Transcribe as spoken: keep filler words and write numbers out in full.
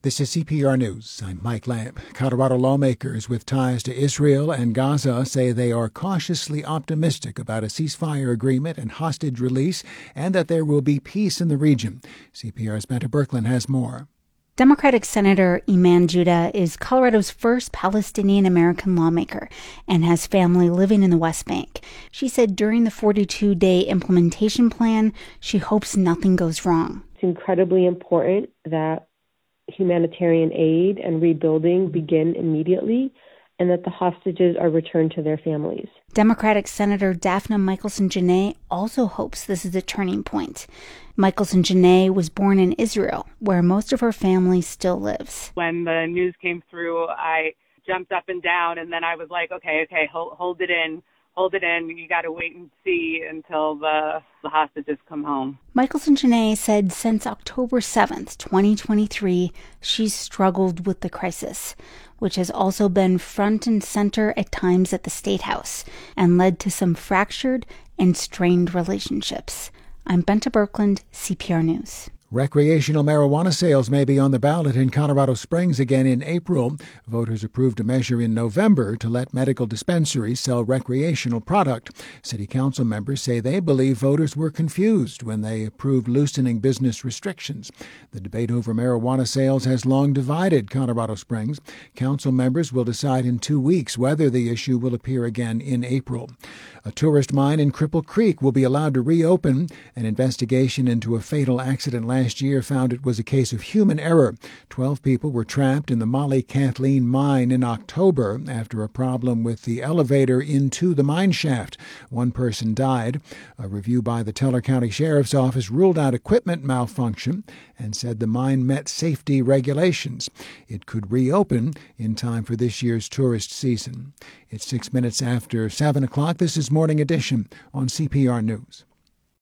This is C P R News. I'm Mike Lamb. Colorado lawmakers with ties to Israel and Gaza say they are cautiously optimistic about a ceasefire agreement and hostage release, and that there will be peace in the region. C P R's Benta Birkeland has more. Democratic Senator Iman Judah is Colorado's first Palestinian-American lawmaker and has family living in the West Bank. She said during the forty-two day implementation plan, she hopes nothing goes wrong. It's incredibly important that humanitarian aid and rebuilding begin immediately, and that the hostages are returned to their families. Democratic Senator Daphne Michaelson-Jeannet also hopes this is a turning point. Michaelson-Jeannet was born in Israel, where most of her family still lives. When the news came through, I jumped up and down, and then I was like, okay, okay, hold, hold it in. Hold it in. You got to wait and see until the, the hostages come home. Michaelson-Jeannet said since October seventh, twenty twenty-three, she's struggled with the crisis, which has also been front and center at times at the State House and led to some fractured and strained relationships. I'm Benta Birkeland, C P R News. Recreational marijuana sales may be on the ballot in Colorado Springs again in April. Voters approved a measure in November to let medical dispensaries sell recreational product. City council members say they believe voters were confused when they approved loosening business restrictions. The debate over marijuana sales has long divided Colorado Springs. Council members will decide in two weeks whether the issue will appear again in April. A tourist mine in Cripple Creek will be allowed to reopen. An investigation into a fatal accident last year found it was a case of human error. Twelve people were trapped in the Molly Kathleen mine in October after a problem with the elevator into the mine shaft. One person died. A review by the Teller County Sheriff's Office ruled out equipment malfunction and said the mine met safety regulations. It could reopen in time for this year's tourist season. It's six minutes after seven o'clock. This is Morning Edition on C P R News.